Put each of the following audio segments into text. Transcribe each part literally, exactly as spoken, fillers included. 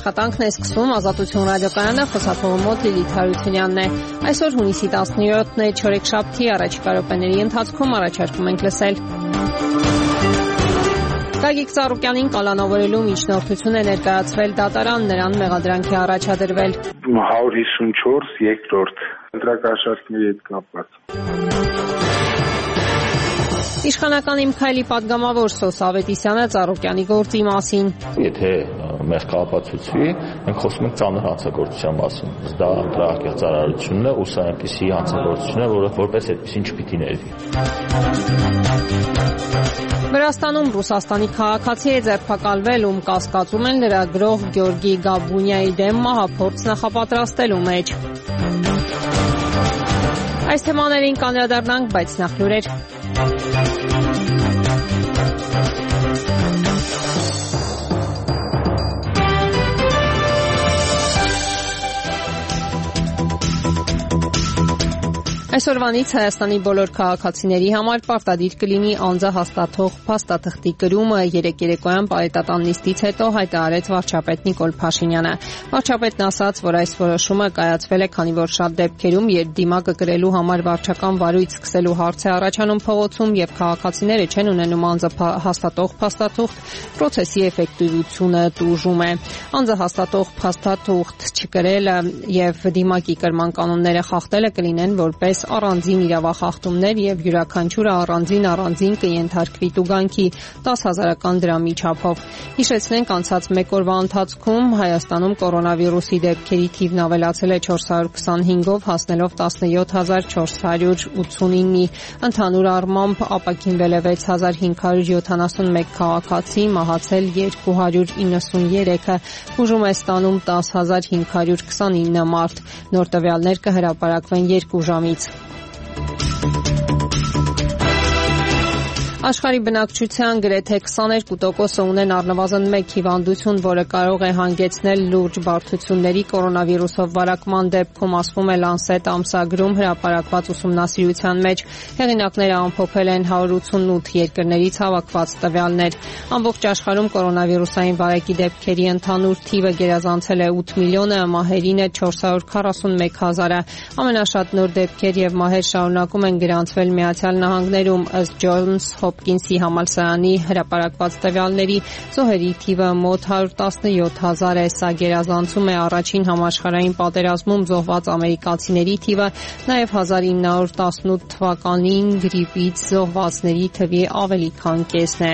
աշխատանքն է սկսում Ազատություն ռադիոկայանը, խոսափողի մոտ Լիլիթ Հարությունյանն է։ Այսօր հունիսի տասնյոթն է, չորեքշաբթի, առաջիկա րոպեների ընթացքում առաջարկում ենք լսել։ Գագիկ Ծառուկյանին կալանավորելու միջնորդություն է ներկայացվել դատարան, նրան մեղադրանքի առաջադրվել։ հարյուր հիսունչորս երկրորդ ընտրակաշառքների հետ կապված։ Իշխանական Իմ քայլի падգամավոր Սոս Ավետիսյանը Ծառուկյանի գործի մասին։ Եթե մեր կապացույցի, մենք խոսում ենք ծանր հանցագործության մասին։ Դա ընտրակեղծարարությունն է, ու սա այնպիսի հանցագործություն է, որը որպես այդպեսին չպիտի ներվի։ Վրաստանում Ռուսաստանի քաղաքացի է ձերբակալվել, ում կասկածում են լրագրող Գյորգի Գաբունյայի դեմ մահափորձ նախապատրաստելու մեջ։ Այս թեմաներին կանդրադառնանք, բայց նախ լուրեր։ Այսօրվանից Հայաստանի բոլոր քաղաքացիների համար պարտադիր կլինի անձահաստատող փաստաթղթի կրումը, երեկ երեկոյան պարետատան նիստից հետո հայտարարեց վարչապետ Նիկոլ Փաշինյանը։ Վարչապետն ասաց, որ այս որոշումը կայացվել է, քանի որ շատ դեպքերում, երբ դիմակը կրելու համար վարչական վարույց սկսելու հարց է առաջանում փողոցում եւ քաղաքացիները չեն ունենում անձահաստատող փաստաթուղթ, պրոցեսի էֆեկտիվությունը տուժում է։ Անձահաստատող փաստաթուղթ չկրելը եւ դիմակի կրման կանոնները խախտելը կլինեն որպես առանձին իրավախախտումներ եւ յուրաքանչյուրը առանձին առանձին կենթարկվի տուգանքի դես հազարական դրամի չափով։ Հիշեցնենք, անցած մեկ օրվա ընթացքում Հայաստանում կորոնավիրուսի դեպքերի թիվն ավելացել է չորս հարյուր քսանհինգով, հասնելով տասնյոթ հազար չորս հարյուր ութսունինի։ Ընդհանուր առմամբ ապաքինվել է վեց հազար հինգ հարյուր յոթանասունմեկ քաղաքացի, մահացել երկու հարյուր իննսուներեքը, բուժում է ստանում տասը հազար հինգ հարյուր քսանինը մարդ։ Նոր տվյալներ կհրապարակվեն երկու ժամից։ Աշխարհի բնակչության գրեթե քսաներկու տոկոսը ունեն առնվազն մեկ հիվանդություն, որը կարող է հանգեցնել լուրջ բարդությունների կորոնավիրուսով վարակման դեպքում, ասվում է Lancet ամսագրում հրապարակված ուսումնասիրության մեջ։ Հեղինակները ամփոփել են հարյուր ութսունութ երկրներից հավաքված տվյալներ։ Ամբողջ աշխարհում կորոնավիրուսային վարակի դեպքերի ընդհանուր թիվը գերազանցել է ութ միլիոնը, մահերին է չորս հարյուր քառասունմեկ հազարը։ Ամենաշատ նոր դեպքեր եւ մահեր շարունակում են գրանցվել Միացյալ Նահանգներում, ըստ Johns Հոփկինսի համալսարանի հրապարակված տվյալների զոհերի թիվը մոտ հարյուր տասնյոթ հազար է, սա գերազանցում է առաջին համաշխարհային պատերազմում զոհված ամերիկացիների թիվը, նաև հազար ինը հարյուր տասնութ թվականին գրիպից զոհվածների թվի ավելի քան կեսն է։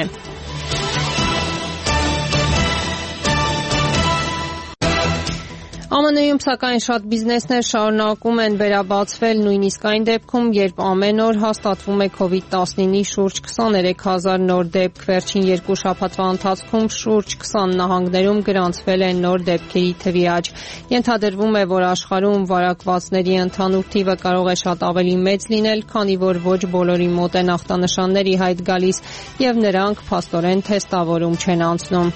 ԱՄՆ-ում սակայն շատ բիզնեսներ շարունակում են վերաբացվել, նույնիսկ այն դեպքում, երբ ամեն օր հաստատվում է քովիդ տասնինի շուրջ քսաներեք հազար նոր դեպք, վերջին երկու շաբաթվա ընթացքում շուրջ քսան նահանգներում գրանցվել է նոր դեպքերի թվի աճ։ Ենթադրվում է, որ աշխարհում վարակվածների ընդհանուր թիվը կարող է շատ ավելի մեծ լինել, քանի որ ոչ բոլորի մոտ են ախտանշանների հայտ գալիս եւ նրանք փաստորեն թեստավորում չեն անցնում։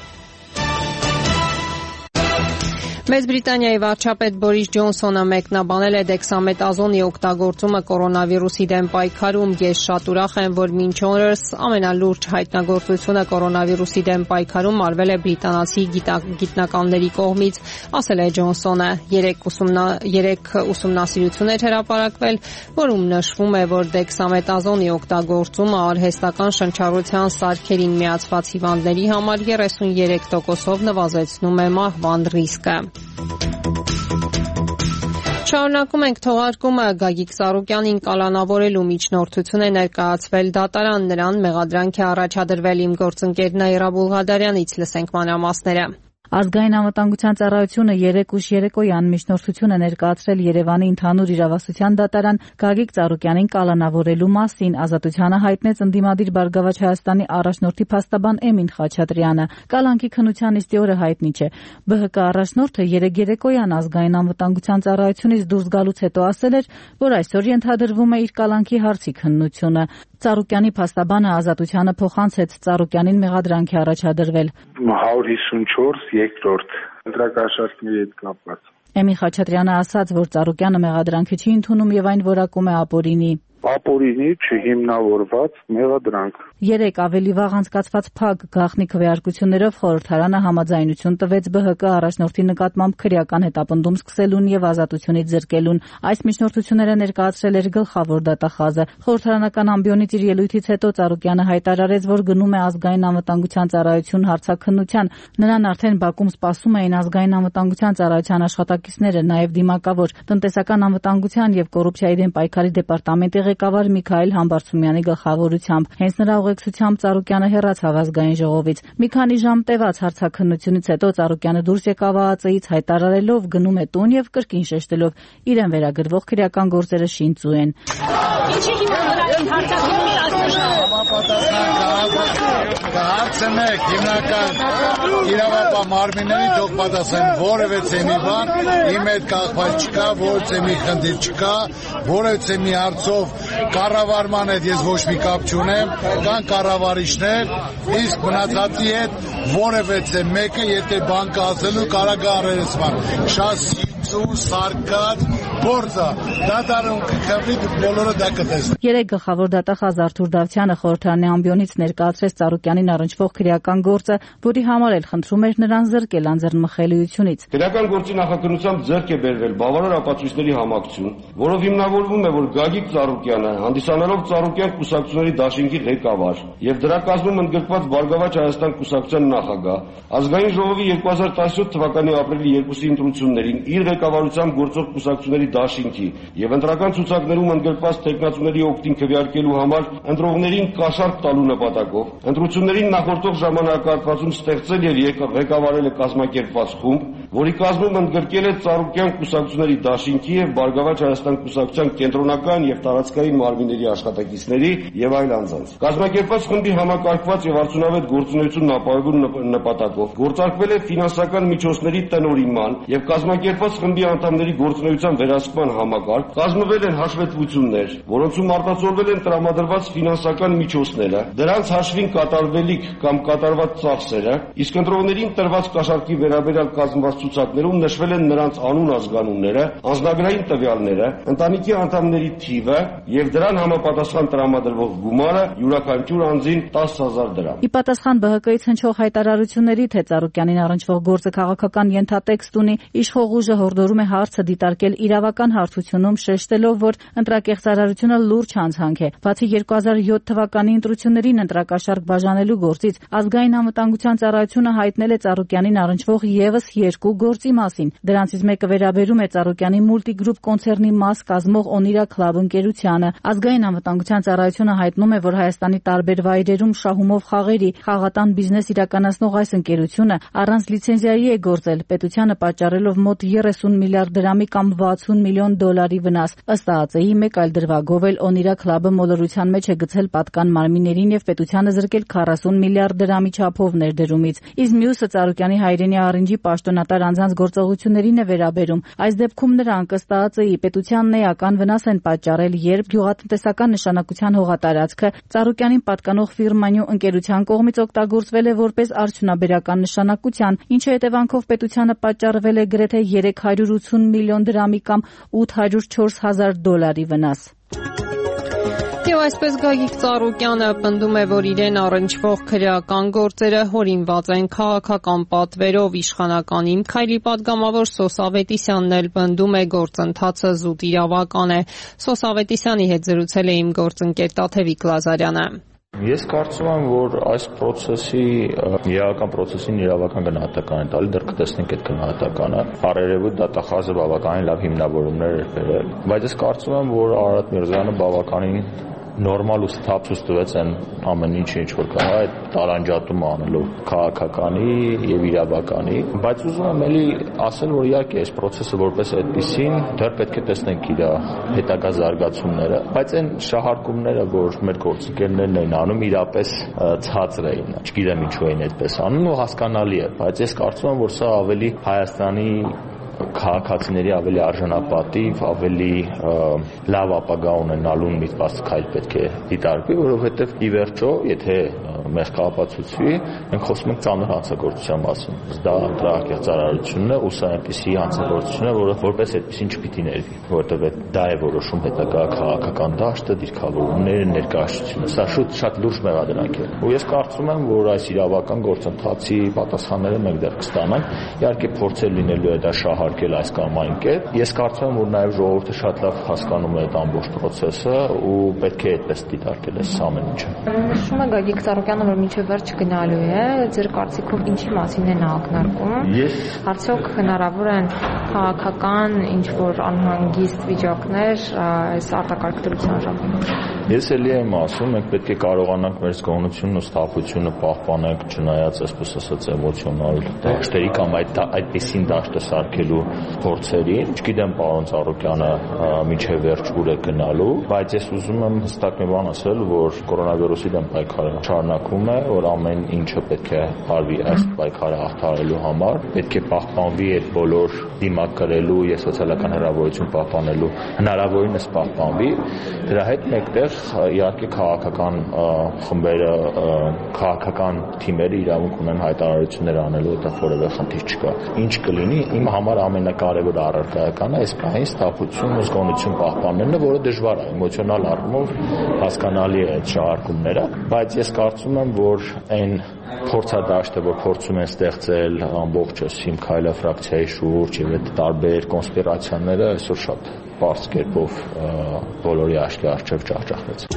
Մեծ Բրիտանիայի վարչապետ Բորիս Ջոնսոնը մեկնաբանել է դեքսամետազոնի օգտագործումը կորոնավիրուսի դեմ պայքարում։ Ես շատ ուրախ եմ, որ մինչ օրս ամենալուրջ հայտնագործությունը կորոնավիրուսի դեմ պայքարում արվել է բրիտանացի գիտնականների կողմից, ասել է Ջոնսոնը։ Երեք ուսումնա, երեք ուսումնասիրություն էր հրապարակվել, որում նշվում է, որ դեքսամետազոնի օգտագործումը արհեստական շնչառության սարքերին միացված հիվանդների համար երեսուներեք տոկոսով նվազեցնում է մահվան ռիսկը։ Շարունակում ենք թողարկումը։ Գագիկ Ծառուկյանին կալանավորելու միջնորդություն է ներկայացվել դատարան, նրան մեղադրանք է առաջադրվել։ Իմ գործընկեր Նաիրա Բուլղադարյանից լսենք մանրամասները։ Ազգային անվտանգության ծառայությունը երեկ ուշ երեկոյան միջնորդություն է ներկայացրել Երևանի ընդհանուր իրավասության դատարան Գագիկ Ծառուկյանին կալանավորելու մասին։ Ազատությանը հայտնեց ընդդիմադիր Բարգավաճ Հայաստանի առաջնորդի փաստաբան Էմին Խաչատրյանը։ Կալանքի քննության նիստի օրը հայտնի չէ։ Բը հը կը առաջնորդը երեկ երեկոյան Ազգային անվտանգության ծառայությունից դուրս գալուց հետո ասել էր, որ այսօր ենթադրվում է իր կալանքի հարցի քննությունը։ Ծառուկյանի փաստաբանը Ազատությանը փոխանցեց Ծառուկյանին մեղադրանք է առաջադրվել։ հարյուր հիսունչորս երկրորդ ընտրակաշառքների հետ կապված։ Էմին Խաչատրյանը ասաց, որ Ծառուկյանը մեղադրանքը չի ընդունում եւ այն որակում է ապօրինի։ ապօրինի չհիմնավորված մեղադրանք։ Երեք ավելի վաղ անցկացված փակ գաղտնի քվեարկություններով խորհրդարանը համաձայնություն տվեց Բ Հ Կ առաջնորդի նկատմամբ քրեական հետապնդում սկսելուն եւ ազատությունից զրկելուն։ Այս միջնորդությունները ներկայացրել էր գլխավոր դատախազը։ Խորհրդարանական ամբիոնից իր ելույթից հետո Ծառուկյանը հայտարարեց, որ գնում է ազգային անվտանգության ծառայություն հարցաքննության։ Նրան արդեն Բաքվում սպասում էին ազգային անվտանգության ծառայության աշխատակիցները, նաեւ դիմակավոր տնտեսական անվտանգության եւ կոռուպցիայի դեմ պայքարի դեպարտամենտի ղեկավար Միքայել Համբարձումյանի գլխավորությամբ։ Հենց նրա ուղեկցությամբ Ծառուկյանը հեռացավ ազգային ժողովից։ Մի քանի ժամ տևած հարցաքննությունից հետո Ծառուկյանը դուրս եկավ ԱԱԾ-ից հայտարարելով գնում է տուն եւ կրկին շեշտելով իրեն վերագրվող քրեական գործերը շինծու են։ Ինչի հիմա նրան հարցաքննություն Կհարցնեք հիմնական իրավապահ մարմիններին, թող պատասխանեն որևէ ցեմի բան, իմ հետ կախված չկա, որևէ ցեմի խնդիր չկա, որևէ մի հարցով կառավարման հետ ես ոչ մի կապ չունեմ, կան կառավարիչներ, իսկ մնացածի հետ որևէ մեկը եթե բան կա ասելու կարա գարերեսման, շատ սիծու սարկած գործը, դա դարում կխավի բոլորը դա կտեսնեն։ Երեք գլխավոր դատախազ Արթուր Դավթյանը խորհրդարանի ամբիոնից ներկայացրեց Ծառուկյանին առնչվող քրեական գործը, որի համար էլ խնդրում էր նրան զրկել անձեռնմխելիությունից։ Քրեական գործի նախաքննությամբ ձեռք է բերվել բավարար ապացույցների համակցություն, որով հիմնավորվում է, որ Գագիկ Ծառուկյանը, հանդիսանալով Ծառուկյան կուսակցությունների դաշինքի ղեկավար եւ դրա կազմում ընդգրկված Բարգավաճ Հայաստան կուսակցության նախագահ, ազգային ժողովի երկու հազար տասնյոթ թվականի ապրիլի երկուսի ընտրություններին իր ղեկավարությամբ գործող կուսակցությունների դաշինքի եւ ընտրական ցուցակներում ընդգրկված տեխնացուների օգտին քվեարկելու համար ընտրողներին կաշառք տալու նպատակով ընտրություններին նախորդող ժամանակահատվածում ստեղծել եւ ղեկավարել է կազմակերպված խումբ, որի կազմում ընդգրկել է Ծառուկյան կուսակցությունների դաշինքի եւ Բարգավաճ Հայաստան կուսակցության կենտրոնական եւ տարածքային մարմինների աշխատակիցների եւ այլ անձանց։ Կազմակերպված խմբի համակարգված եւ արդյունավետ գործունեությունն ապահովելու նպատակով գործարկվել է ֆինանսական միջոցների տնօրինման եւ կազմակերպված խմբի անդամների գործունեության վերահսկման համակարգ, կազմվել են հաշվետվություններ, որոնցում արտացոլվել են տրամադրված ֆինանսական միջոցները, դրանց հաշվին կատարվելիք կամ կատարված ծախսերը, իսկ ընտրողներին տրված կաշառքի վերաբերյալ կազմված ցուցակներում նշվել են նրանց անուն ազգանունները, անձնագրային տվյալները, ընտանիքի անդամների թիվը եւ դրան համապատասխան տրամադրվող գումարը յուրաքանչյուր անձին տասը հազար դրամ։ Ի պատասխան Բ Հ Կ-ից հնչող հայտարարությունների, թե Ծառուկյանին առնչվող գործը քաղաքական ենթատեքստ ունի, իշխող ուժը հորդորում է հարցը դիտարկել իրավական հարթությունում, շեշտելով, որ ընտրակեղծարարությունը լուրջ հանցանք է։ Բացի երկու հազար յոթ թվականի ընտրություններին ընտրակաշառք բաժանելու գործից, ազգային անվտանգության ծառայությունը հայտնել է Ծառուկյանին առնչվող եւս երկու գործի մասին։ Դրանցից մեկը վերաբերում է Ծառուկյանի Multigroup կոնցեռնի մաս կազմող Օնիրա Club ընկերությանը։ Ազգային անվտանգության ծառայությունը հայտնում է, որ Հայաստանի տարբեր վայրերում շահումով խաղերի խաղատան բիզնես իրականացնող այս ընկերությունը առանց լիցենզիայի է գործել, պետությանը պատճառելով մոտ երեսուն միլիարդ դրամի կամ վաթսուն միլիոն դոլարի վնաս։ Ըստ ԱԱԾ-ի մեկ այլ դրվագով էլ Օնիրա Club-ը մոլորության մեջ է գցել պատկան մարմիններին եւ պետությանը զրկել քառասուն միլիարդ դրամի չափով ներդրումից։ Իսկ մյուսը Ծառուկյանի հայրենի Արինջի պաշտոնատար անձանց գործողություններին է վերաբերում։ Այս դեպքում նրանք ըստ ԱԱԾ-ի պետությանն էական վնաս են պատճառել, երբ գյուղատնտեսական նշանակության հողատարածքը Ծառուկյանին պատկանող ֆիրմանյու ընկերության կողմից օգտագործվել է որպես արդյունաբերական նշանակության, ինչի հետևանքով պետությանը պատճառվել է գրեթե երեք հարյուր ութսուն միլիոն դրամի կամ ութ հարյուր չորս հազար դոլարի վնաս։ Եվ այսպես Գագիկ Ծառուկյանը պնդում է, որ իրեն առնչվող քրեական գործերը հորինված են քաղաքական պատվերով։ Իշխանական Իմ Քայլի պատգամավոր Սոս Ավետիսյանն էլ պնդում է, գործընթացը զուտ իրավական է։ Սոս Ավետիսյանի հետ զրուցել է իմ գործընկեր Տաթևիկ Լազարյանը։ Ես կարծում եմ, որ այս process-ի իրավական process-ին իրավական գնահատական են տալի, դեռ կտեսնենք այդ գնահատականը։ Բարերևույթ դատախազը բավականին լավ հիմնավորումներ էր բերել, բայց ես կարծում եմ, որ Արարատ Միրզոյանը բավականին նորմալ ու սթափ տվեց այն ամեն ինչը ինչ որ կա այդ տարանջատումը անելով քաղաքականի եւ իրավականի, բայց ուզում եմ էլի ասել, որ իհարկե այս process-ը որպես այդպեսին դեռ պետք է տեսնենք իր հետագա զարգացումները, բայց այն շահարկումները, որ մեր գործընկերներն էին անում, իրապես ցածր էին, չգիտեմ ինչու էին այդպես անում ու հասկանալի է, բայց ես կարծում եմ, որ սա ավելի Հայաստանի քաղաքացիների ավելի արժանապատիվ, ավելի լավ ապագա ունենալուն միտված քայլ պետք է դիտարկվի, որովհետև ի վերջո, եթե մեր կապացուցվի, մենք խոսում ենք ծանր հանցագործության մասին։ Դա դրակերծարարությունն է, ու սա այնպիսի հանցագործություն է, որը որպես այդպեսին չպիտի ներվի, որովհետև դա է որոշում հետագա քաղաքական դաշտը, դիրքավորումները, ներկայացությունը։ Սա շուտ շատ լուրջ մեղադրանք է։ Ու ես կարծում եմ, որ այս իրավական գործընթացի պատասխանները մենք դեռ կստանանք։ Իհարկե փորձել լինելու է դա շահարկել այս կամ այն կերպ։ Ես կարծում եմ, որ նաև ժողովուրդը շատ լավ հասկանում է այդ ամբողջ process-ը ու պետք է այդպես դիտարկել այս ամեն ինչը։ Նշում է Գագիկ Ծառուկյանը, որ մինչև վերջ գնալու է, ձեր կարծիքով ինչի մասին է նա ակնարկում։ Ես Արդյոք հնարավոր են քաղաքական ինչ-որ անհանգիստ վիճակներ այս արտակարգ դրության ժամանակ։ Ես էլի եմ ասում, մենք պետք է կարողանանք մեր զգոնությունն ու ստապությունը պահպանենք, չնայած այսպես ասած էմոցիոնալ դաշտերի կամ այդ այդպեսին դաշտը սարքելու փորձերին։ Չգիտեմ պարոն Ծառուկյանը մինչև վերջ ուր է գնալու, բայց ես ուզում եմ հստակ մի բան ասել, որ կորոնավիրուսի դեմ պայքարը շարունակվում է, որ ամեն ինչը պետք է արվի այս պայքարը հաղթահարելու համար, պետք է պահպանվի այդ բոլոր դիմակ կրելու եւ սոցիալական հեռավորություն պահպանելու հնարավորինս պահպանվի։ Դրա հետ մեկտեղ իհարկե քաղաքական խմբերը, քաղաքական թիմերը իրավունք ունեն հայտարարություններ անելու, որտեղ որևէ խնդիր չկա։ Ինչ կլինի, իմ համար ամենակարևոր առարկայականը այս պահին ստապություն ու զգոնություն պահպանելն է, որը դժվար է, էմոցիոնալ առումով հասկանալի է այդ շահարկումները, բայց ես կարծում եմ, որ այն փորձադաշտը, որ փորձում են ստեղծել ամբողջ Սիմ Քայլը ֆրակցիայի շուրջ եւ այդ տարբեր կոնսպիրացիաները այսօր շատ բարձ կերպով բոլորի աչքի առջև ջախջախվեց։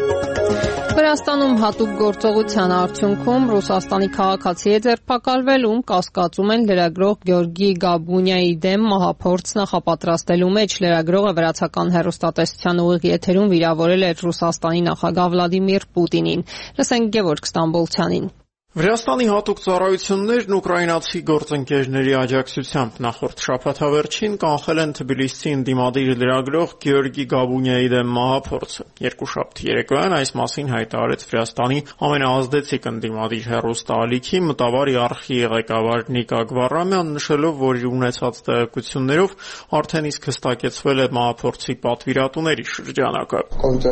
Վրաստանում հատուկ գործողության արդյունքում Ռուսաստանի քաղաքացի է ձերբակալվել, ում կասկածում են լրագրող Գեորգի Գաբունյայի դեմ մահափորձ նախապատրաստելու մեջ։ Լրագրողը վրացական հեռուստատեսության ուղիղ եթերում վիրավորել էր Ռուսաստանի նախագահ Վլադիմիր Պուտինին։ Լսենք Գևորգ Ստամբոլցյանին։ Վրաստանի հատուկ ծառայություններն ուկրաինացի գործընկերների աջակցությամբ նախորդ շաբաթավերջին կանխել են Թբիլիսի ընդդիմադիր լրագրող Գեորգի Գաբունյայի դեմ մահափորձը։ Երկուշաբթի երեկոյան այս մասին հայտարարեց Վրաստանի ամենաազդեցիկ ընդդիմադիր հեռուստաալիքի մտավար արխիվի ղեկավար Նիկա Գվարամյան, նշելով, որ իր ունեցած տեղեկություններով արդեն իսկ հստակեցվել է մահափորձի պատվիրատուների շրջանակը։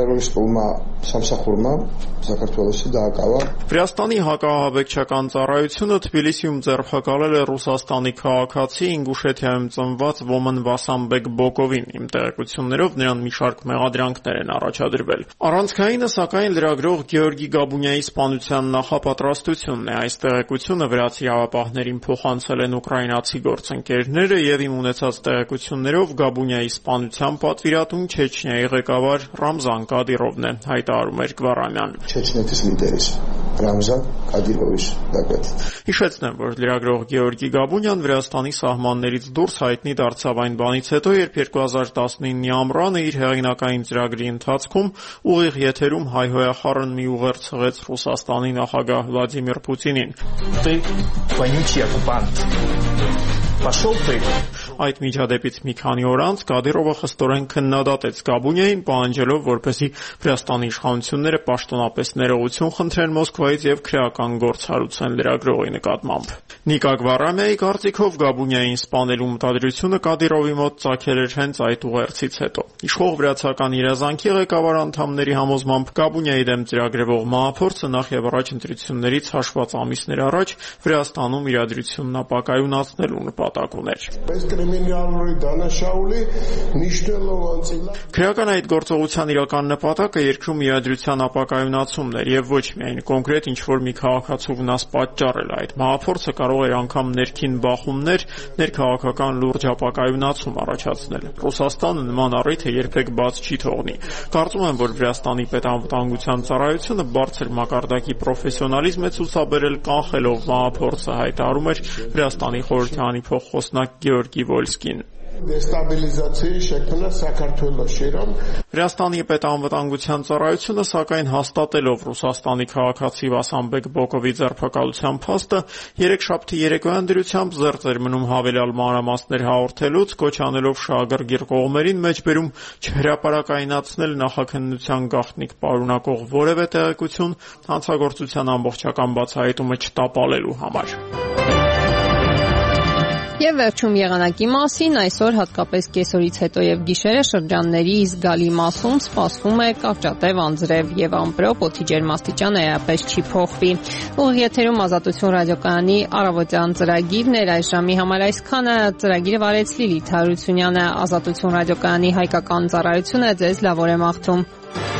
Վրաստանի հակահավեկչական ծառայությունը Թբիլիսիում ձերբակալել է Ռուսաստանի քաղաքացի Ինգուշեթիայում ծնված Ոմն Վասամբեկ Բոկովին։ Իմ տեղեկություններով նրան մի շարք մեղադրանքներ են առաջադրվել։ Առանցքայինը, սակայն, լրագրող Գեորգի Գաբունյայի սպանության նախապատրաստությունն է։ Այս տեղեկությունը վրացի իրավապահներին փոխանցել են ուկրաինացի գործընկերները եւ իմ ունեցած տեղեկություններով Գաբունյայի սպանության պատվիրատուն Չեչնիայի ղեկավար Ռամզան Կադիրովն է, հայտարարում էր Գվարամյան։ Չեչնիეთის լիդերից Ռամզան Կադիրովիչ դակետ։ Հիշեցնեմ, որ լրագրող Գեորգի Գաբունյան Վրաստանի սահմաններից դուրս հայտնի դարձավ այն բանից հետո, երբ երկու հազար տասնինի ամռանը իր հեղինակային ծրագրի ընթացքում ուղիղ եթերում հայհոյախառն մի ուղերձ հղեց Ռուսաստանի նախագահ Վլադիմիր Պուտինին։ Ты вонючий оккупант. Пошел ты. Այդ միջադեպից մի քանի օր անց Կադիրովը խստորեն քննադատեց Գաբունյային, պահանջելով, որպեսզի Վրաստանի իշխանությունները պաշտոնապես ներողություն խնդրեն Մոսկվայից եւ քրեական գործ հարուցեն լրագրողի նկատմամբ։ Նիկա Գվարամյայի կարծիքով Գաբունյային սպանելու մտադրությունը Կադիրովի մոտ ծագել էր հենց այդ ուղերձից հետո։ Իշխող վրացական իրազանքի ղեկավար անդամների համոզմամբ Գաբունյայի դեմ ծրագրվող մահափորձը նախ եւ առաջ ընտրություններից հաշված ամիսներ առաջ Վրաստանում իրադրությունն ապակայունացնելու նպատակ ուներ։ Քրեական այդ գործողության իրական նպատակը երկրում իրադրության ապակայունացումն էր եւ ոչ միայն կոնկրետ ինչ-որ մի քաղաքացու վնաս պատճառել։ Այդ մահափորձը կարող էր անգամ ներքին բախումներ, ներքաղաքական լուրջ ապակայունացում առաջացնել։ Ռուսաստանը նման առիթը երբեք բաց չի թողնի։ Կարծում եմ, որ Վրաստանի պետանվտանգության ծառայությունը բարձր մակարդակի պրոֆեսիոնալիզմ է ցուցաբերել կանխելով մահափորձը, հայտարարում էր Վրաստանի խորհրդարանի փոխխոսնակ Գեորգի Վոլսկին։ Դեստաբիլիզացիայի շեքնը Սակարթվելաշերամ Վրաստանի պետանվտանգության ծառայությունը, սակայն հաստատելով Ռուսաստանի քաղաքացի Վասամբեկ Բոկովի ձերբակալության փաստը, երեքշաբթի երեկոյան դրությամբ զերծ էր մնում հավելյալ մանրամասներ հաղորդելուց, կոչ անելով շահագրգիռ կողմերին մեջբերում չհրապարակայնացնել նախաքննության գաղտնիք պարունակող որևէ տեղեկություն հանցագործության ամբողջական բացահայտումը չտապալելու համար։ Եվ վերջում եղանակի մասին, այսօր հատկապես կեսօրից հետո եւ գիշերը շրջանների զգալի մասում սպասվում է կարճատև անձրև եւ ամպրոպ, օդի ջերմաստիճանը էապես չի փոխվի։ Ուղիղ եթերում Ազատություն ռադիոկայանի առավոտյան ծրագիրն էր, այս ժամի համար այսքանը։ Ծրագիրը վարեց Լիլիթ Հարությունյանը, Ազատություն ռադիոկայանի հայկական ծառայությունը ձեզ լավ օր է մաղթում։